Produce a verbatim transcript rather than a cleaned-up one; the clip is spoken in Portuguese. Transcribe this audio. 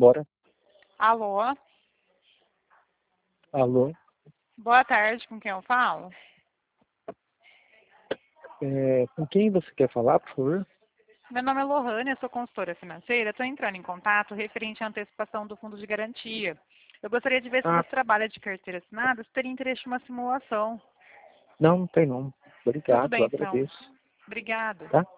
Bora. Alô? Alô? Boa tarde, com quem eu falo? É, com quem você quer falar, por favor? Meu nome é Lohane, eu sou consultora financeira. Estou entrando em contato referente à antecipação do fundo de garantia. Eu gostaria de ver se Ah, você trabalha de carteira assinada, se teria interesse em uma simulação. não, não tem não. Tudo Obrigado, bem, então. agradeço. Obrigada. Tá?